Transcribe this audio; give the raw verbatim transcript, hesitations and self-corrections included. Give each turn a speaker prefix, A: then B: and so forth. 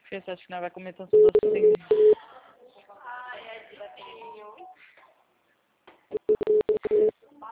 A: Esquece, acho que não vai comer tanto doce assim.